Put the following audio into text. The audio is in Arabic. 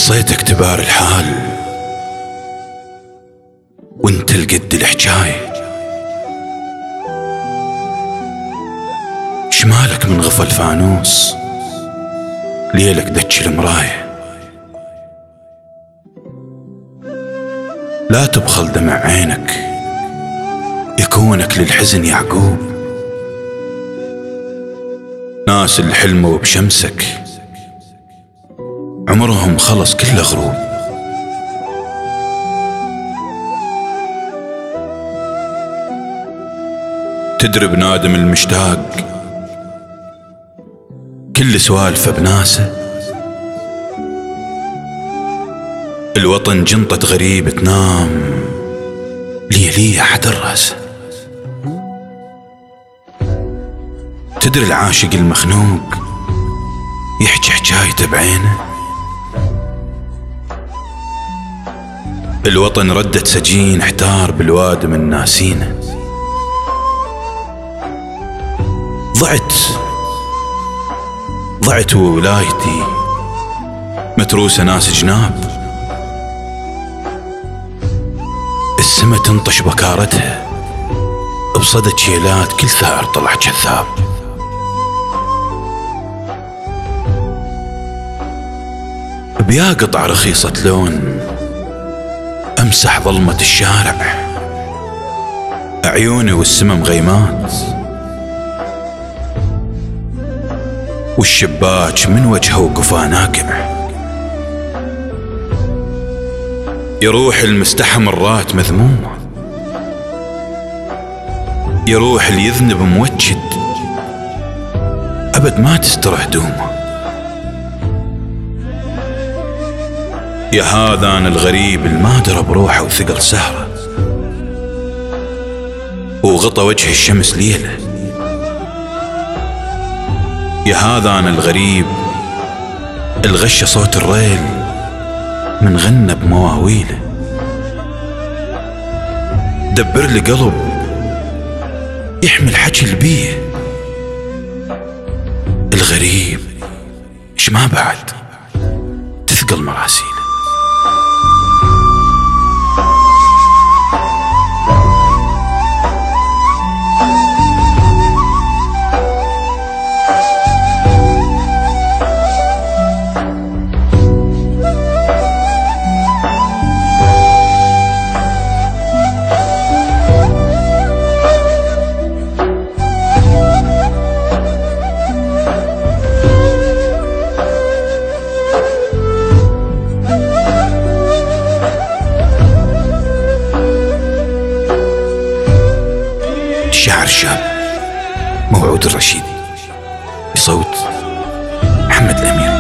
قصيتك تبار الحال وانت القد الحجاية، شمالك من غفى الفانوس ليلك دج المراية. لا تبخل دمع عينك يكونك للحزن يعقوب، ناس الحلم وبشمسك عمرهم خلص كله غروب. تدري بنادم المشتاق كل سوالفه بناسه، الوطن جنطة غريب تنام ليه حد الراسه. تدري العاشق المخنوق يحكي حجايته بعينه، الوطن ردة سجين احتار بالواد من ناسينه. ضعت وولايتي متروسة ناس جناب، السما تنطش بكارتها بصدى شيلات كل ثار طلع كذاب. بيا قطع رخيصة لون امسح ظلمة الشارع، عيوني والسما مغيمات والشباك من وجهه وقفاه ناقع. يروح المستحى مرات مذمومة، يروح اللي يذنب موجد أبد ما تستر هدومه. يا هذان الغريب الما درى بروحه وثقل سهره وغطى وجه الشمس ليله. يا هذان الغريب الغش صوت الريل من غنى بمواويله. دبر لي قلب يحمل حكي البيه، الغريب ايش ما بعد تثقل مراسيله. شعر شاب موعود الرشيدي بصوت محمد الأمير.